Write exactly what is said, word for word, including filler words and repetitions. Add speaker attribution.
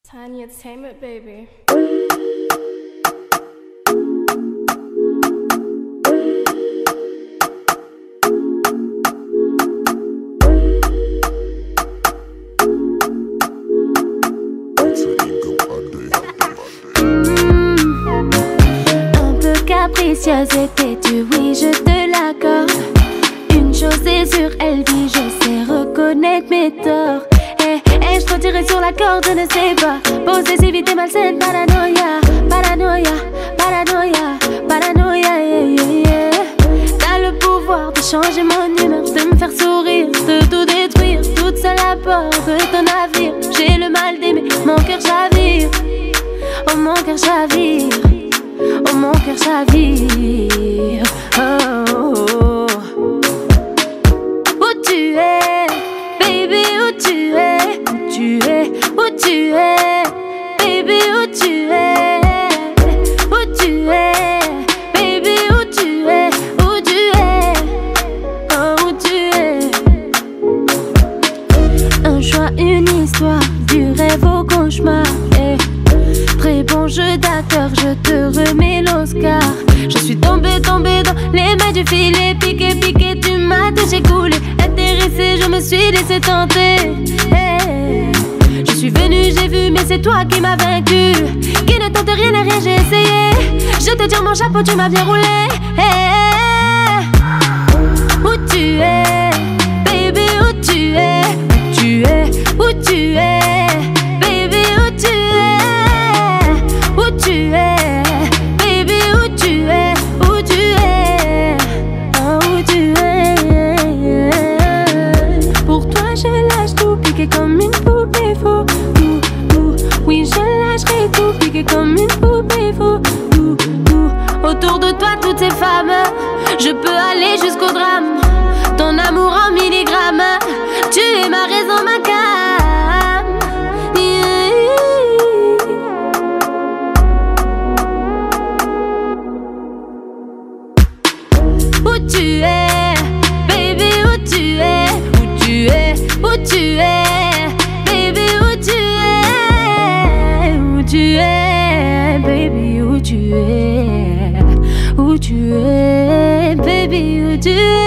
Speaker 1: Tiny Entertainment, baby.
Speaker 2: Capricieuse étais-tu, oui je te l'accorde. Une chose est sûre, elle dit je sais reconnaître mes torts. Eh, eh, je t'en tirerai sur la corde, je ne sais pas. Possessivité malsaine, paranoïa, paranoïa, paranoïa, paranoïa, yeah, yeah, yeah. T'as le pouvoir de changer mon humeur, de me faire sourire, de tout détruire, toute seule à bord de ton navire. J'ai le mal d'aimer, mon cœur chavire, oh mon cœur chavire. Oh mon cœur chavire, oh, oh, oh. Où tu es, baby, où tu es, où tu es, où tu es, baby, où tu es, où tu es, baby, où tu es, où tu es, oh, où tu es. Un choix, une histoire, du rêve au cauchemar, eh. Très bon jeu d'acteur, je te remets l'Oscar. Je suis tombée, tombée dans les mains du filet. Piqué, piqué, tu m'as touché, coulé. Intéressée, je me suis laissé tenter, hey. Je suis venue, j'ai vu, mais c'est toi qui m'as vaincu. Qui ne tente rien et rien, j'ai essayé. Je te tire mon chapeau, tu m'as bien roulé, hey. Où tu es, baby, où tu es, où tu es, où tu es. Tu es, baby, où tu es, où tu es, oh, où tu es. Pour toi je lâche tout, piqué comme une poupée, faux, tout, tout. Oui je lâcherai tout, piqué comme une poupée, faux, tout, tout. Autour de toi toutes ces femmes, je peux aller jusqu'au drame. Ton amour en milligrammes, tu es ma raison, ma calme. Où tu es, baby, où tu es, où tu es, où tu es, baby, où tu es, où tu es, baby, où tu es, où tu es, baby, où tu es.